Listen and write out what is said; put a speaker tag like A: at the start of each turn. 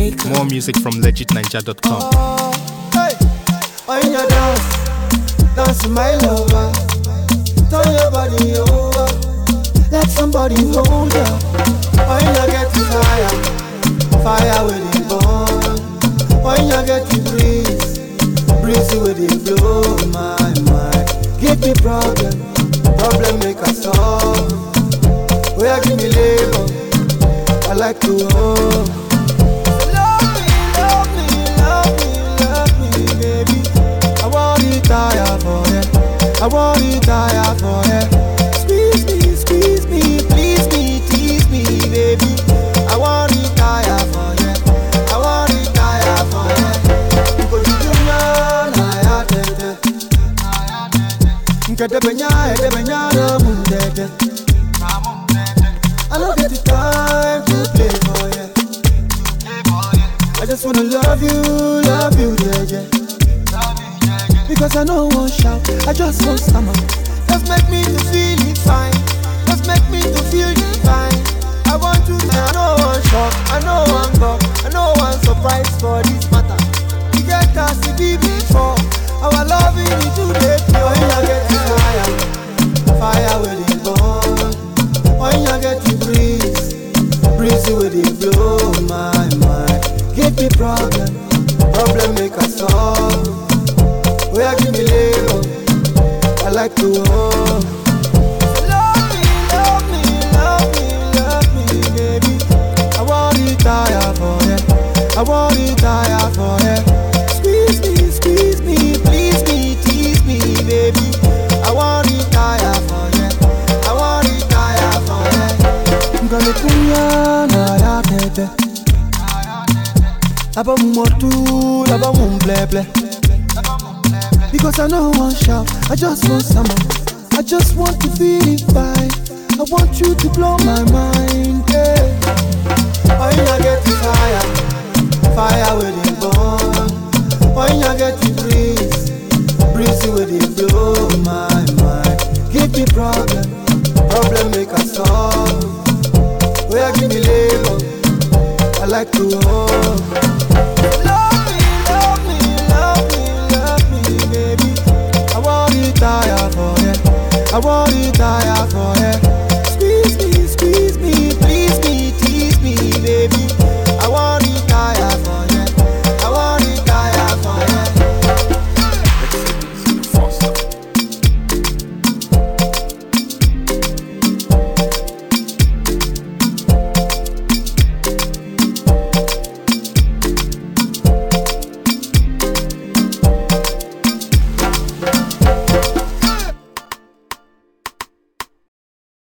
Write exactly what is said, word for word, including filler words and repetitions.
A: Maker.
B: More music from legit ninja dot com.
C: Oh, hey, when you dance, dance with my lover. Turn your body over, let somebody hold you. When you get to fire, fire with the burn. When you get to breeze, breeze with the blow. My mind, give me problem, problem make us solve. Where give me labor, I like to hold. Love me, love me, love me, love me, baby. I want to tire for you. I want to tire for you. Squeeze me, squeeze me, please me, tease me, baby. I want to tire for you. I want to tire for you. Because you do not, I had it. Get the benya, the benya, the moon dead. I don't get the time to play for you. I just wanna love you, love you, yeah, yeah. Because I know one shout, I just want summer. Just make me to feel it fine. Just make me to feel divine. I want you to know one shock, I know one go, I know one surprise for this matter. You get us to be before. Our love is today. When you get to fire, fire with it burn. When you get to breeze, breeze with it blow. My mind, give me problem, problem make us solve. Where give me labor, I like to hold. Love me, love me, love me, love me, baby. I want to tire for you. I want to tire for you. Squeeze me, squeeze me, please me, tease me, baby. I want to tire for you. I want to tire for you. I'm gonna punya na ya tete. Aba mumotu, aba mumbleble. Because I know one shout, I just want summer. I just want to feel it fine. I want you to blow my mind, yeah. When you get to fire, fire with it burn. When you get to breeze, breeze with it blow. My mind, give me problem, problem make us solve. Where give me labor, I like to hold.